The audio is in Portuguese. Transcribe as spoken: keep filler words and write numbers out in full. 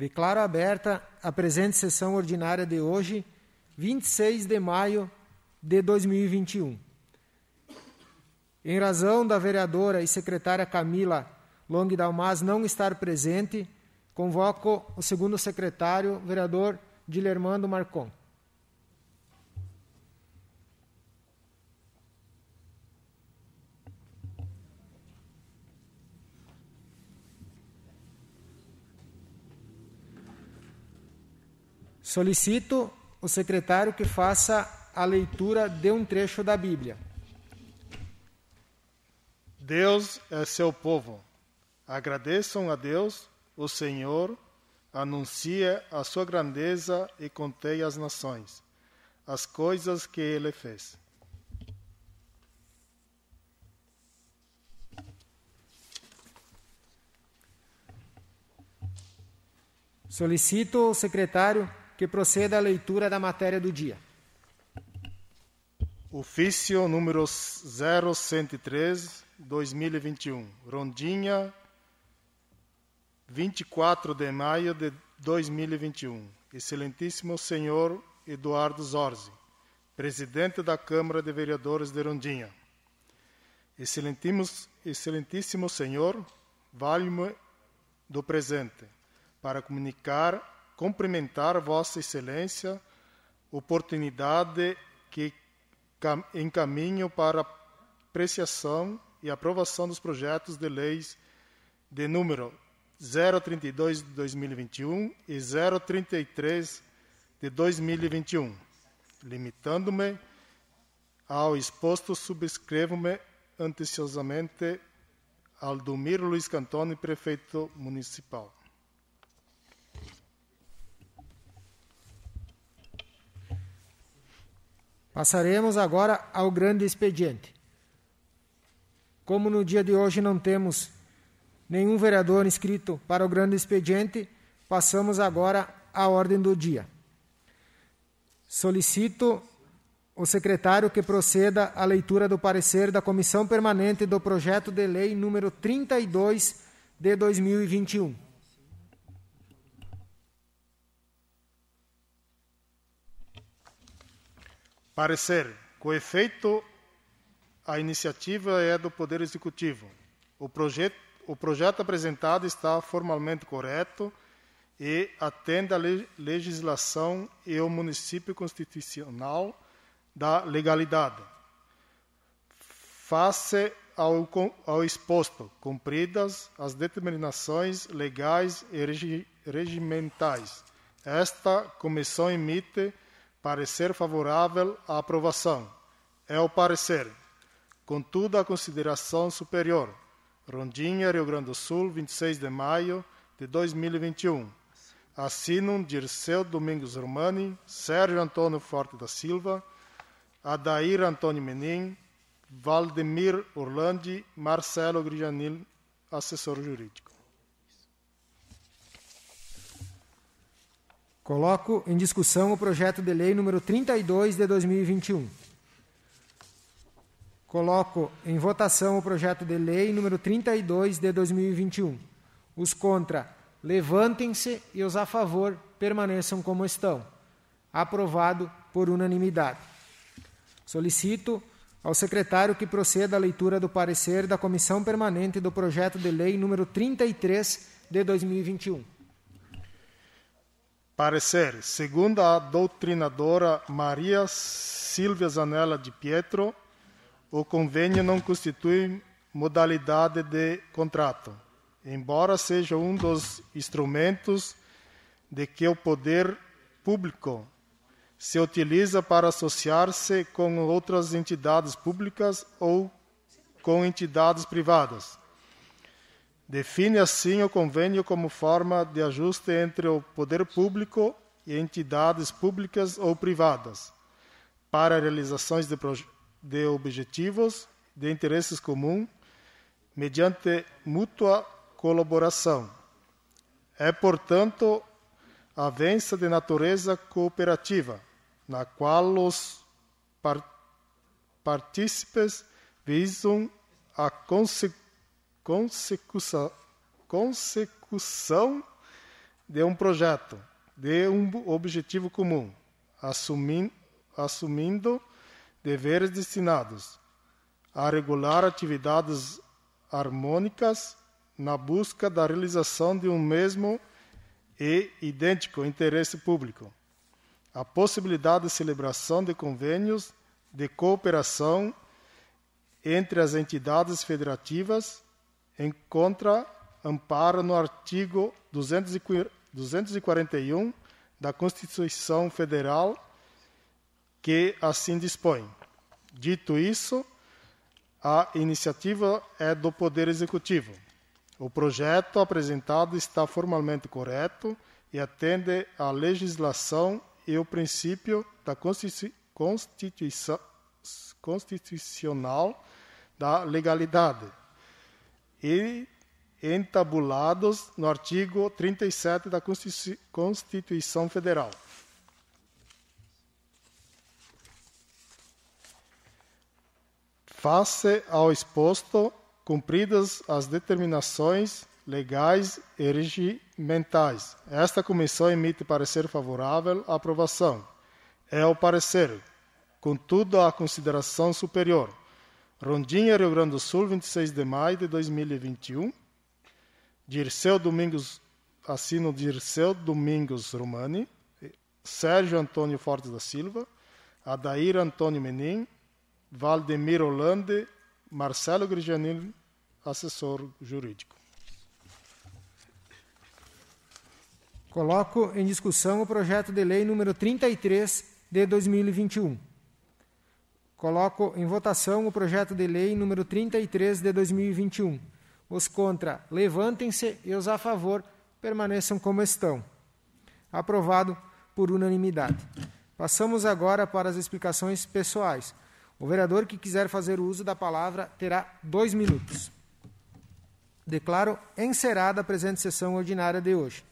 Declaro aberta a presente sessão ordinária de hoje, vinte e seis de maio de dois mil e vinte e um. Em razão da vereadora e secretária Camila Long Dalmas não estar presente, convoco o segundo secretário, vereador Dilermando Marcon. Solicito o secretário que faça a leitura de um trecho da Bíblia. Deus é seu povo. Agradeçam a Deus, o Senhor, anuncie a sua grandeza e conte às nações as coisas que Ele fez. Solicito o secretário que proceda à leitura da matéria do dia. Ofício número zero cento e três, dois mil e vinte e um, Rondinha, vinte e quatro de maio de dois mil e vinte e um. Excelentíssimo senhor Eduardo Zorzi, presidente da Câmara de Vereadores de Rondinha. Excelentíssimo, excelentíssimo senhor, valho-me do presente para comunicar, cumprimentar Vossa Excelência, oportunidade que encaminho para apreciação e aprovação dos projetos de leis de número zero trinta e dois de dois mil e vinte e um e zero trinta e três de dois mil e vinte e um. Limitando-me ao exposto, subscrevo-me anteciosamente Aldomiro Luiz Cantoni, prefeito municipal. Passaremos agora ao grande expediente. Como no dia de hoje não temos nenhum vereador inscrito para o grande expediente, passamos agora à ordem do dia. Solicito o secretário que proceda à leitura do parecer da Comissão Permanente do Projeto de Lei número trinta e dois de dois mil e vinte e um. Parecer. Com efeito, a iniciativa é do Poder Executivo. O projeto, o projeto apresentado está formalmente correto e atende à legislação e ao município constitucional da legalidade. Face ao, ao exposto, cumpridas as determinações legais e regi, regimentais, esta comissão emite parecer favorável à aprovação. É o parecer. Contudo, a consideração superior. Rondinha, Rio Grande do Sul, vinte e seis de maio de dois mil e vinte e um. Assinam Dirceu Domingos Romani, Sérgio Antônio Forte da Silva, Adair Antônio Menin, Valdemir Orlandi, Marcelo Grijanil, assessor jurídico. Coloco em discussão o projeto de lei número trinta e dois de dois mil e vinte e um. Coloco em votação o projeto de lei número trinta e dois de dois mil e vinte e um. Os contra, levantem-se e os a favor permaneçam como estão. Aprovado por unanimidade. Solicito ao secretário que proceda à leitura do parecer da Comissão Permanente do projeto de lei número trinta e três de dois mil e vinte e um. Parecer. Segundo a doutrinadora Maria Silvia Zanella de Pietro, o convênio não constitui modalidade de contrato, embora seja um dos instrumentos de que o poder público se utiliza para associar-se com outras entidades públicas ou com entidades privadas. Define assim o convênio como forma de ajuste entre o poder público e entidades públicas ou privadas para realizações de, de objetivos de interesses comuns mediante mútua colaboração. É, portanto, avença de natureza cooperativa, na qual os par partícipes visam a consecução consecução de um projeto, de um objetivo comum, assumindo, assumindo deveres destinados a regular atividades harmônicas na busca da realização de um mesmo e idêntico interesse público, a possibilidade de celebração de convênios de cooperação entre as entidades federativas encontra amparo no artigo duzentos e quarenta e um da Constituição Federal, que assim dispõe. Dito isso, a iniciativa é do Poder Executivo. O projeto apresentado está formalmente correto e atende à legislação e o princípio da Constituição constitucional da legalidade e entabulados no artigo trinta e sete da Constituição Federal. Face ao exposto, cumpridas as determinações legais e regimentais, esta comissão emite parecer favorável à aprovação. É o parecer, contudo, a consideração superior. Rondinha, Rio Grande do Sul, vinte e seis de maio de dois mil e vinte e um. Dirceu Domingos, assino Dirceu Domingos Romani. Sérgio Antônio Fortes da Silva. Adair Antônio Menin. Valdemir Holande. Marcelo Grigianini, assessor jurídico. Coloco em discussão o projeto de lei número trinta e três de dois mil e vinte e um. Coloco em votação o projeto de lei número trinta e três de dois mil e vinte e um. Os contra, levantem-se, e os a favor, permaneçam como estão. Aprovado por unanimidade. Passamos agora para as explicações pessoais. O vereador que quiser fazer uso da palavra terá dois minutos. Declaro encerrada a presente sessão ordinária de hoje.